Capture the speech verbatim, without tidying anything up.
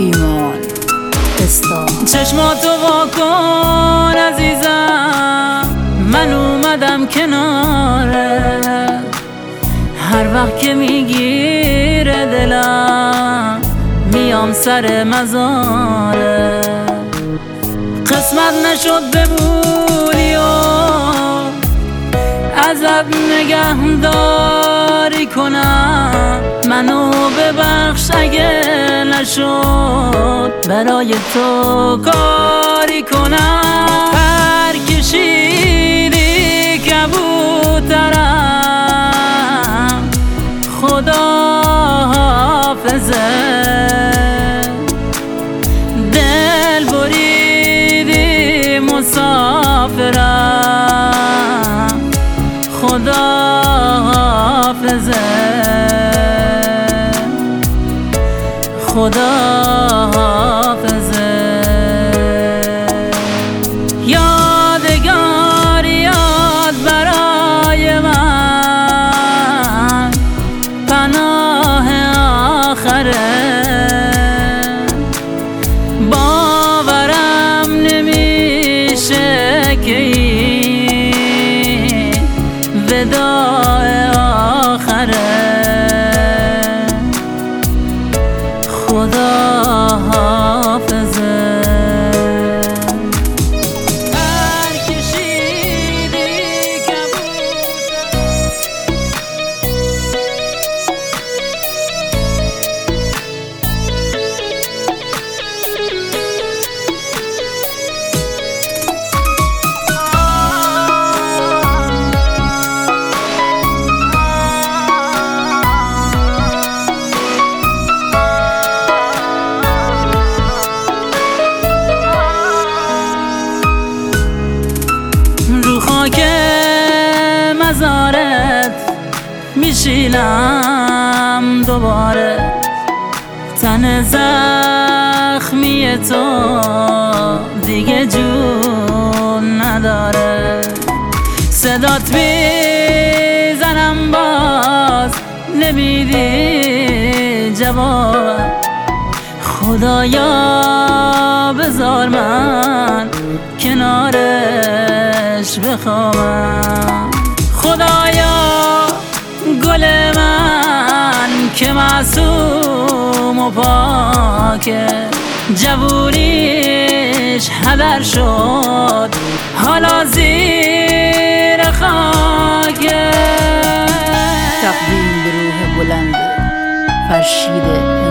ایمان استا. چشماتو واکن عزیزم، من اومدم کناره. هر وقت که میگیره دلم میام سر مزاره. قسمت نشد بمونی و ازت نگهداری کنم. منو ببخش اگه نشد برای تو کاری کنم. پر کشیدی کبوترم، خدا حافظه. دل بریدی مسافرم، خدا حافظه. خدا حافظه. یادگاریات برای من پناه آخره. باورم نمیشه که این وداع آخره. خدا حافظه. پر کشیدی که مزارت میشینم دوباره. تن زخمی تو دیگه جون نداره. صدات میزنم باز نمیدی جواب. خدایا بذار من کنارش بخوابم. خدایا گل من که معصوم و پاکه، جوونیش هدر شد حالا زیر خاکه. تقدیم به روح بلند فرشید